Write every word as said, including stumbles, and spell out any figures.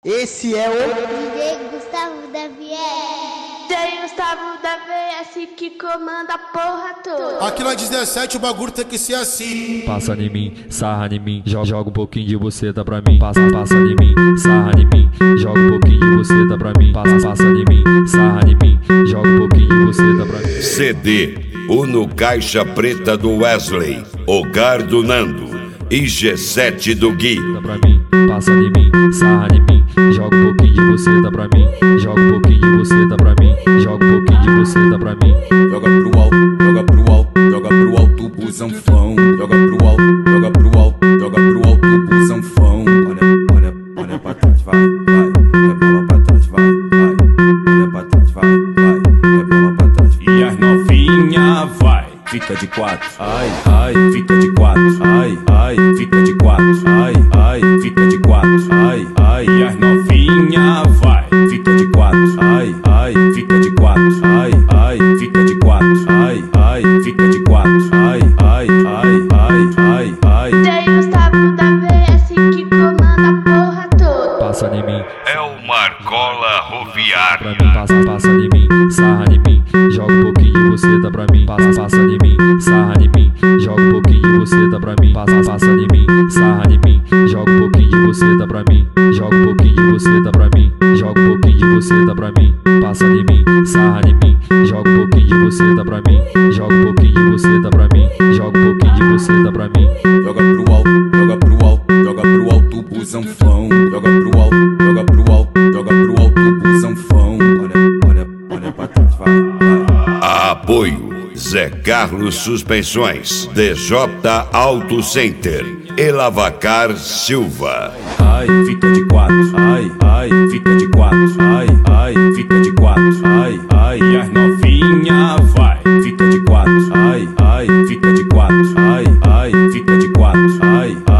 Esse é o D J Gustavo da V S. D J Gustavo da V S que comanda a porra toda. Aqui na dezessete o bagulho tem que ser assim. Passa em mim, sarra em mim, joga, joga um pouquinho de buceta pra mim. Passa, passa em mim, sarra em mim, joga um pouquinho de buceta pra mim. Passa, passa em mim, sarra em mim, joga um pouquinho de buceta pra mim. C D Uno Caixa Preta do Wesley, Hogar do Nando e G sete do Gui. Pra mim, passa em mim, sarra em mim, joga um pouquinho de buceta pra mim. Joga um pouquinho de buceta pra mim, joga um pouquinho de buceta pra mim. Joga pro alto, joga pro alto, joga pro alto, busanfão. Joga pro alto, joga pro alto, joga pro alto, busanfão. Olha, olha, olha pra trás, vai, vai, rebola pra trás, vai, vai, olha pra trás, vai, vai, rebola pra trás. E as novinha vai, fica de quatro, ai, ai, fica de quatro, ai, ai, fica de quatro, ai, ai, fica de quatro, ai, ai. E as novinha vai, fica de quatro, ai, ai, fica de quatro, ai, ai, fica de quatro, ai, ai, fica de quatro, ai, ai, ai, ai, ai, ai. D J Gustavo da V S que comanda a porra toda. Passa em mim, É o Marcola pra Roviário. mim, passa, passa em mim, sarra em mim, joga um pouquinho de buceta pra mim. Passa, passa em mim, sarra em mim, joga um pouquinho de buceta pra mim. Passa, passa em mim, sarra em mim, joga um pouquinho de buceta pra mim. Joga um pouquinho de buceta pra mim, joga um pouquinho de buceta pra mim. Passa em mim, sarra em mim, joga um pouquinho de buceta pra mim. Joga um pouquinho de buceta pra mim, joga um pouquinho de buceta pra mim. Joga pro alto, joga pro alto, joga pro alto, busanfão. Joga pro alto, joga pro alto, joga pro alto, busanfão. Olha, olha, olha pra trás, vai, vai. Apoio Zé Carlos Suspensões, D J Auto Center e Lavacar Silva. Ai, fica de quatro, ai, ai, fica de quatro, ai, ai, fica de quatro, ai, ai. E as novinha vai, fica de quatro, ai, ai, fica de quatro, ai, ai, fica de quatro, ai,